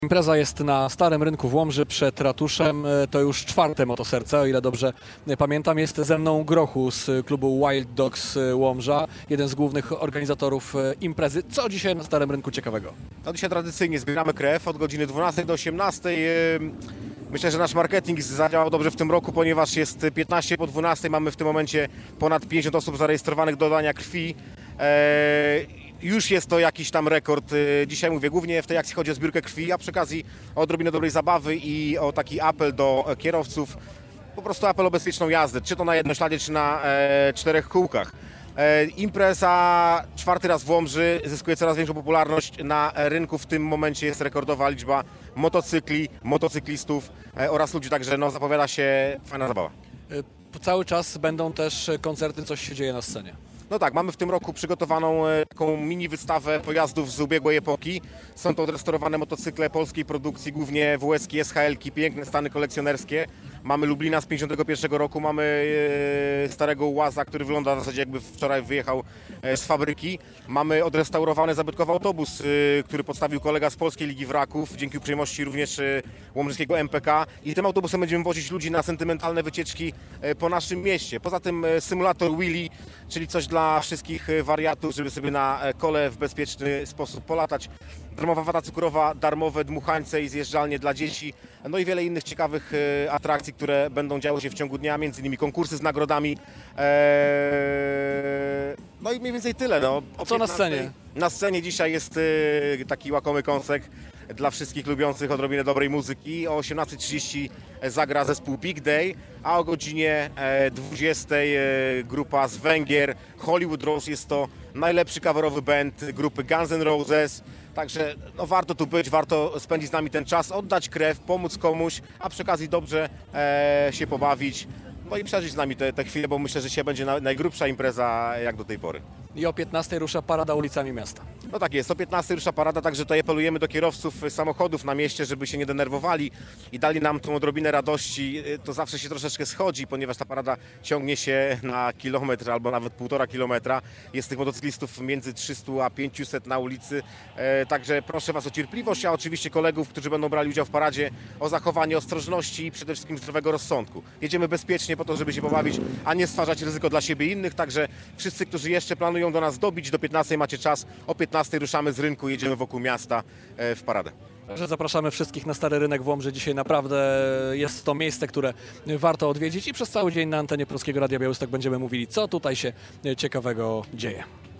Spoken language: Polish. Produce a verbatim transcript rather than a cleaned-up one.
Impreza jest na Starym Rynku w Łomży przed ratuszem. To już czwarte motoserce, o ile dobrze pamiętam. Jest ze mną Grochu z klubu Wild Dogs Łomża, jeden z głównych organizatorów imprezy. Co dzisiaj na Starym Rynku ciekawego? No dzisiaj tradycyjnie zbieramy krew od godziny dwunastej do osiemnastej. Myślę, że nasz marketing zadziałał dobrze w tym roku, ponieważ jest piętnaście po dwunastej. Mamy w tym momencie ponad pięćdziesiąt osób zarejestrowanych do dania krwi. Eee, Już jest to jakiś tam rekord. Dzisiaj mówię, głównie w tej akcji chodzi o zbiórkę krwi, a przy okazji o odrobinę dobrej zabawy i o taki apel do kierowców. Po prostu apel o bezpieczną jazdę, czy to na jednośladzie, czy na e, czterech kółkach. E, impreza czwarty raz w Łomży zyskuje coraz większą popularność. Na rynku w tym momencie jest rekordowa liczba motocykli, motocyklistów e, oraz ludzi, także no, zapowiada się fajna zabawa. Cały czas będą też koncerty, coś się dzieje na scenie. No tak, mamy w tym roku przygotowaną taką mini wystawę pojazdów z ubiegłej epoki. Są to odrestaurowane motocykle polskiej produkcji, głównie W S ki, S H L ki, piękne stany kolekcjonerskie. Mamy Lublina z pięćdziesiątego pierwszego roku, mamy starego łaza, który wygląda w zasadzie jakby wczoraj wyjechał z fabryki. Mamy odrestaurowany zabytkowy autobus, który podstawił kolega z Polskiej Ligi Wraków, dzięki uprzejmości również łomżyskiego M P K. I tym autobusem będziemy wozić ludzi na sentymentalne wycieczki po naszym mieście. Poza tym symulator Willy, czyli coś dla wszystkich wariatów, żeby sobie na kole w bezpieczny sposób polatać. Darmowa wata cukrowa, darmowe dmuchańce i zjeżdżalnie dla dzieci, no i wiele innych ciekawych atrakcji, które będą działy się w ciągu dnia, między innymi konkursy z nagrodami. No i mniej więcej tyle. No. Co na scenie? Na scenie dzisiaj jest taki łakomy kąsek dla wszystkich lubiących odrobinę dobrej muzyki. O osiemnastej trzydzieści zagra zespół Big Day, a o godzinie dwudziestej grupa z Węgier, Hollywood Rose. Jest to najlepszy coverowy band grupy Guns N' Roses. Także no, warto tu być, warto spędzić z nami ten czas, oddać krew, pomóc komuś, a przy okazji dobrze e, się pobawić. No i przeżyć z nami te, te chwile, bo myślę, że dzisiaj będzie na, najgrubsza impreza jak do tej pory. I o piętnastej rusza parada ulicami miasta. No tak jest, o piętnastej rusza parada, także tutaj apelujemy do kierowców samochodów na mieście, żeby się nie denerwowali i dali nam tą odrobinę radości. To zawsze się troszeczkę schodzi, ponieważ ta parada ciągnie się na kilometr albo nawet półtora kilometra. Jest tych motocyklistów między trzysta a pięćset na ulicy, e, także proszę Was o cierpliwość, a oczywiście kolegów, którzy będą brali udział w paradzie, o zachowanie ostrożności i przede wszystkim zdrowego rozsądku. Jedziemy bezpiecznie po to, żeby się pobawić, a nie stwarzać ryzyko dla siebie i innych, także wszyscy, którzy jeszcze planują do nas dobić, do piętnastej macie czas, o piętnastej ruszamy z rynku, jedziemy wokół miasta w paradę. Także zapraszamy wszystkich na Stary Rynek w Łomży. Dzisiaj naprawdę jest to miejsce, które warto odwiedzić i przez cały dzień na antenie Polskiego Radia Białystok będziemy mówili, co tutaj się ciekawego dzieje.